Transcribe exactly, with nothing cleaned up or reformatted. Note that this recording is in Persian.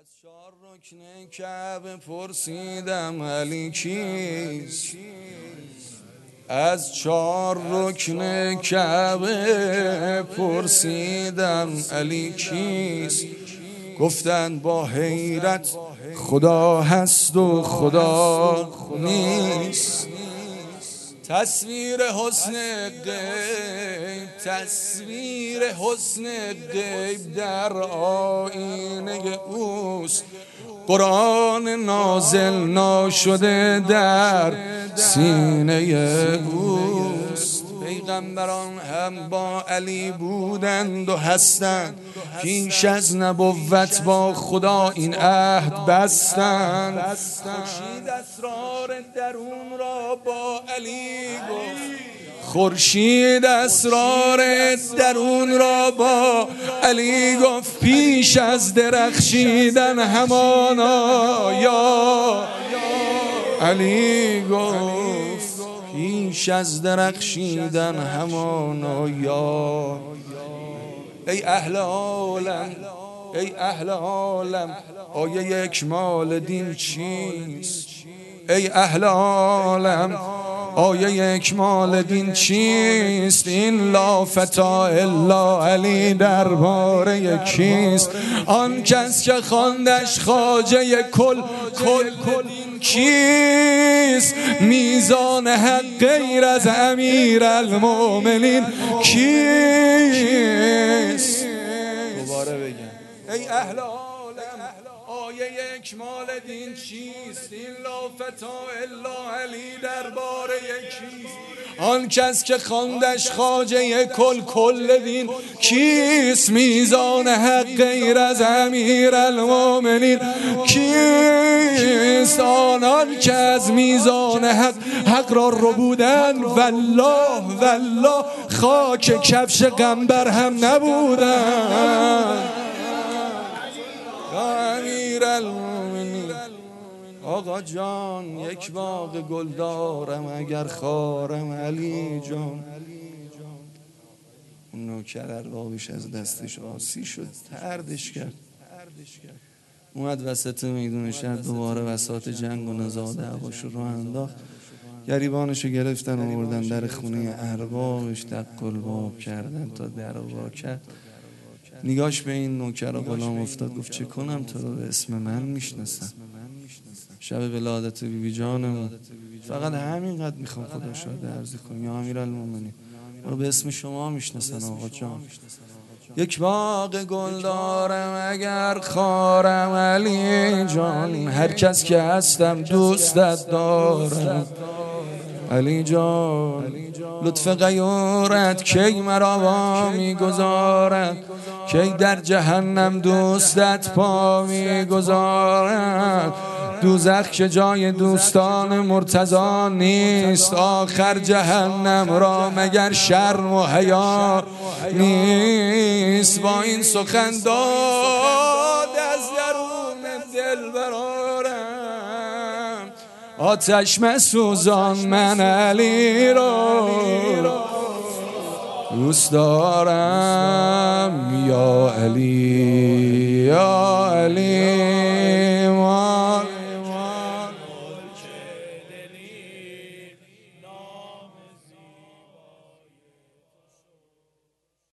از چهار رکن کعبه پرسیدم علی کیست؟ از چهار رکن کعبه پرسیدم علی کیست؟ گفتن با حیرت خدا هست و خدا نیست. تصویر حسن غیب تصویر حسن غیب در آینه اوست. قرآن نازل ناشده در سینه اوست. پیغمبران هم با علی بودند و هستند، پیش از نبوت با خدا این عهد بستند. خورشید اسرار درون را با علی گفت، خورشید اسرار درون را با علی گفت. پیش از درخشیدن همانا یا علی گفت، پیش از درخشیدن همانا یا. ای اهل عالم ای اهل عالم آیه اکمال دین چیست؟ ای اهل عالم آیه اکمال دین چیست؟ این لا فتا الا علی درباره کیست؟ آن کس که خواندش خواجه کل کل کل کیست؟ میزان حق غیر از امیر المؤمنین کیست؟ دوباره بگم ای اهل آیه اکمال دین چیست؟ این لا فتا الا علی درباره کیست؟ آن کس که خواندش خواجه کل کل دین کیست؟ میزان حق غیر از امیر المؤمنین کیست؟ آنان که از میزان حق حق را ربودن والله والله خاک کفش قنبر هم نبودن. امیر المؤمنین آقا جان، یک باغ گل دارم اگر خارم علی جان. اون نوکر اربابش از دستش آسی شد، طردش کرد، اومد وسط میدون شهر دوباره وسط جنگ و نزاع دعواش رو انداخت. گریبانشو گرفتن و آوردن در خونه اربابش، دق الباب کردن تا در وا کرد. نگاش به این نوکر و غلام افتاد، گفت چه کنم تو رو به اسم من میشناسم. شب ولادت بی بی جانم فقط همینقدر میخوام خدا شاهده عرضی کنم یا امیر المؤمنین رو به اسم شما میشناسن آقا جان. یک باغ گل دارم اگر خارم علی جان، هر کس که هستم دوستت دارم علی جان. لطف غیورت کی مرا وا میگذارد، کی در جهنم دوستت پا میگذارد. دوزخ که جای دوستان مرتضی نیست، آخر جهنم را مگر شرم و حیا نیست. با این سخن داد از درون دل برارم، آتش مسوزان من علی را دوست دارم.